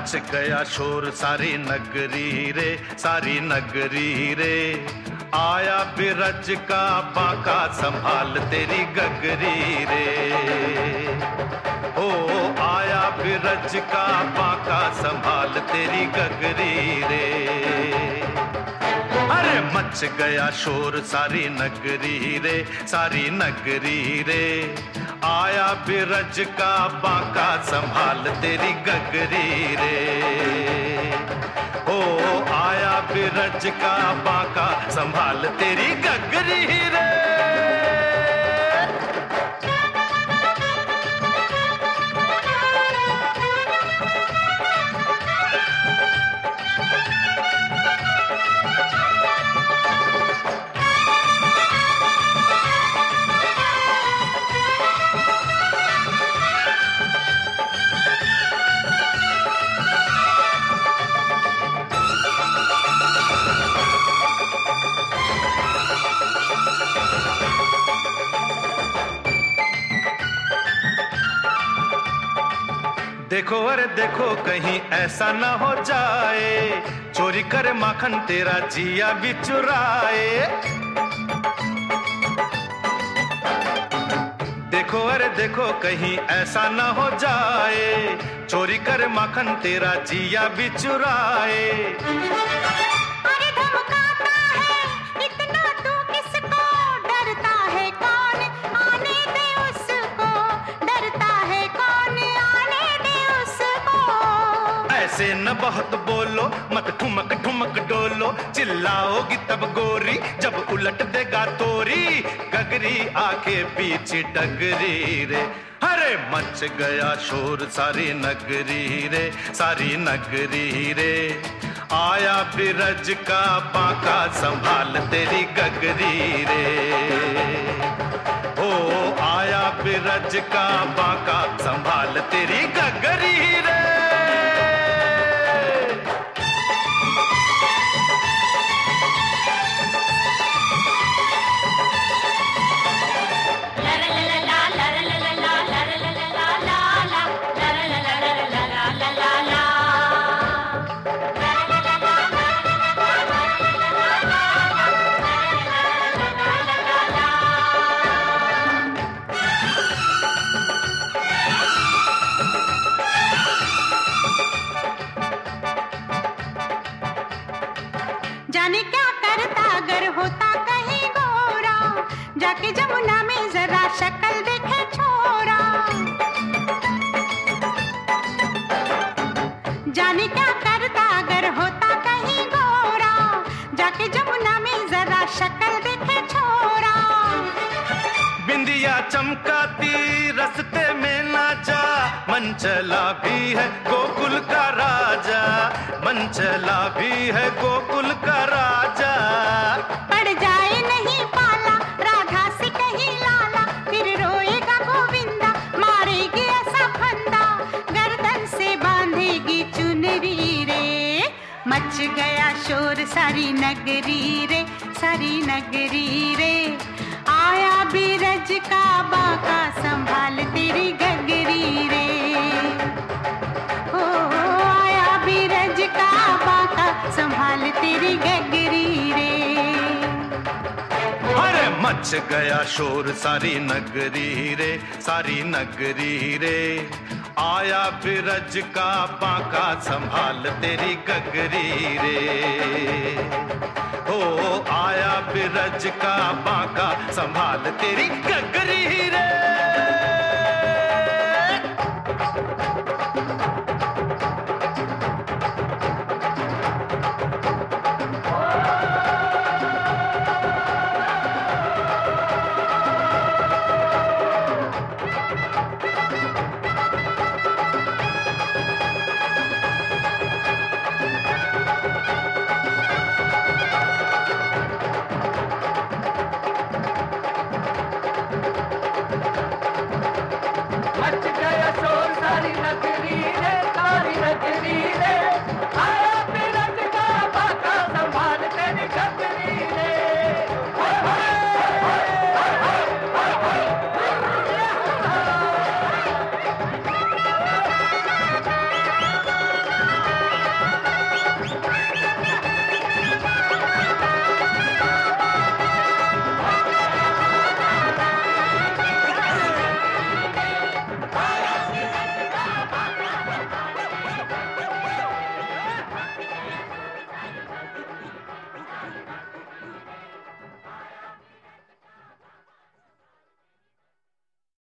Much गया शोर सारी नगरी रे, सारी नगरी रे। आया बिरज का बांका संभाल तेरी गगरी रे। ओ आया बिरज का बांका संभाल तेरी गगरी रे। अरे मच गया शोर सारी नगरी रे, सारी नगरी रे। आया बिरज का बांका संभाल तेरी गगरी रे। ओ आया बिरज का बांका संभाल तेरी गगरी रे। देखो अरे देखो कहीं ऐसा ना हो जाए, चोरी करे माखन तेरा जिया भी चुराए। देखो अरे देखो कहीं ऐसा ना हो जाए, चोरी करे माखन तेरा जिया भी चुराए। ऐसे न बहुत बोलो, मत ठुमक ठुमक डोलो, चिल्लाओगी तब गोरी जब उलट देगा तोरी गगरी आके बीच डगरी रे। अरे मच गया शोर सारी नगरी रे, सारी नगरी रे। आया बिरज का बांका संभाल तेरी गगरी रे। ओ आया बिरज का बांका संभाल तेरी गगरी रे। जाने क्या करता अगर होता कहीं गोरा, जाके जमुना में जरा शक्ल देखे छोरा। जाने क्या करता अगर होता कहीं गोरा, जाके जमुना में जरा शक्ल देखे छोरा। बिंदिया चमकाती रस्ते में ना जा, मन चला भी है गोकुल का राजा, मन चला भी है गोकुल का राजा। पड़ जाए नहीं पाला राधा से कहीं लाला, फिर रोएगा गोविंदा मारेगी ऐसा फंदा, गर्दन से बांधेगी चुनरी रे। मच गया शोर सारी नगरी रे, सारी नगरी रे। आया बिरज का बांका संभाल तेरी गगरी रे। ओ आया बिरज का बांका संभाल तेरी गगरी रे। अरे मच गया शोर सारी नगरी रे, सारी नगरी रे। आया बिरज का बांका संभाल तेरी गगरी रे। ओ आया बिरज का बांका संभाल तेरी गगरी रे।